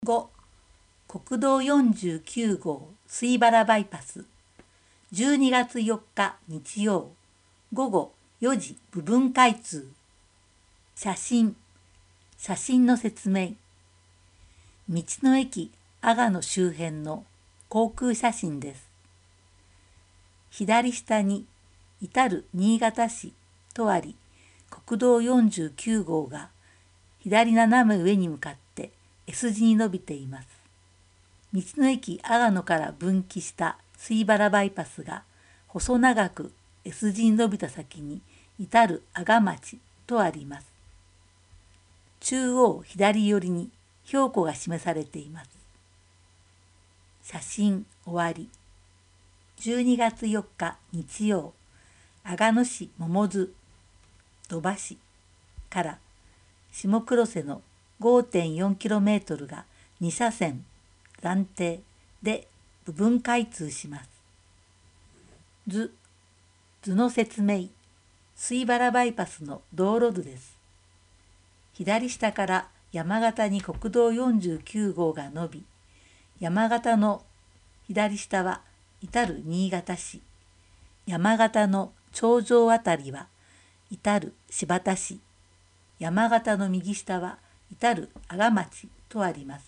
5、国道49号水原バイパス、12月4日日曜、午後4時部分開通。写真の説明。道の駅阿賀野周辺の航空写真です。左下に至る新潟市とあり、国道49号が左斜め上に向かってS 字に伸びています。道の駅阿賀野から分岐した水原バイパスが細長く S 字に伸びた先に至る阿賀町とあります。中央左寄りに標高が示されています。写真終わり。12月4日日曜、阿賀野市百津土橋から下黒瀬の 5.4km が2車線暫定で部分開通します。図の説明。水原バイパスの道路図です。左下から山形に国道49号が伸び、山形の左下は至る新潟市、山形の頂上あたりは至る新発田市、山形の右下は至る阿賀町とあります。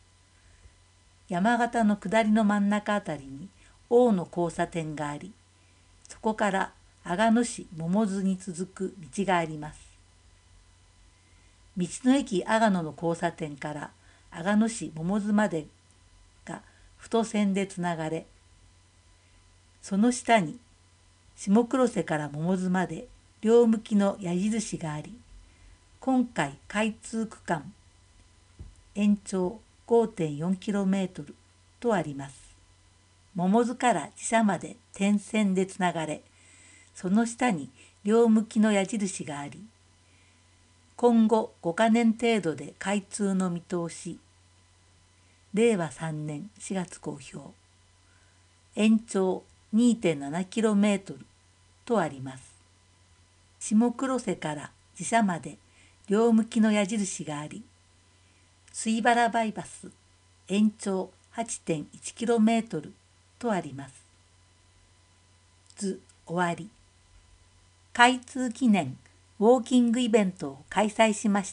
山形の下りの真ん中あたりに大野交差点があり、そこから阿賀野市百津に続く道があります。道の駅阿賀野の交差点から阿賀野市百津までが太線でつながれ、その下に下黒瀬から百津まで両向きの矢印があり、今回開通区間延長 5.4km とあります。百津から自社まで点線でつながれ、その下に両向きの矢印があり、今後5カ年程度で開通の見通し、令和3年4月公表、延長 2.7km とあります。下黒瀬から自社まで両向きの矢印があり、水原バイパス延長 8.1km とあります。図終わり。開通記念ウォーキングイベントを開催しました。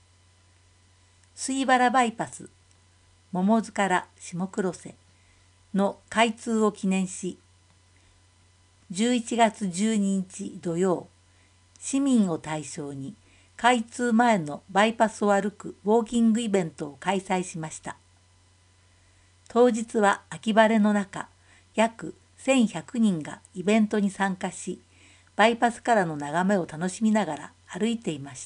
水原バイパス百津から下黒瀬の開通を記念し、11月12日土曜、市民を対象に開通前のバイパスを歩くウォーキングイベントを開催しました。当日は秋晴れの中、約1100人がイベントに参加し、バイパスからの眺めを楽しみながら歩いていました。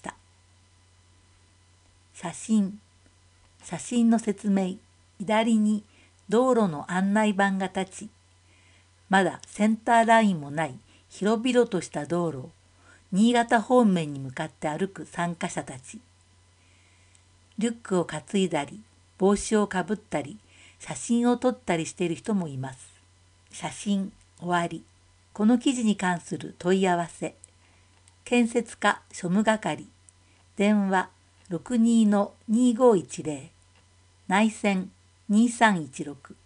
写真の説明。左に道路の案内板が立ち、まだセンターラインもない広々とした道路を新潟方面に向かって歩く参加者たち。リュックを担いだり、帽子をかぶったり、写真を撮ったりしている人もいます。写真終わり。この記事に関する問い合わせ。建設課庶務係。電話62-2510。内線2316。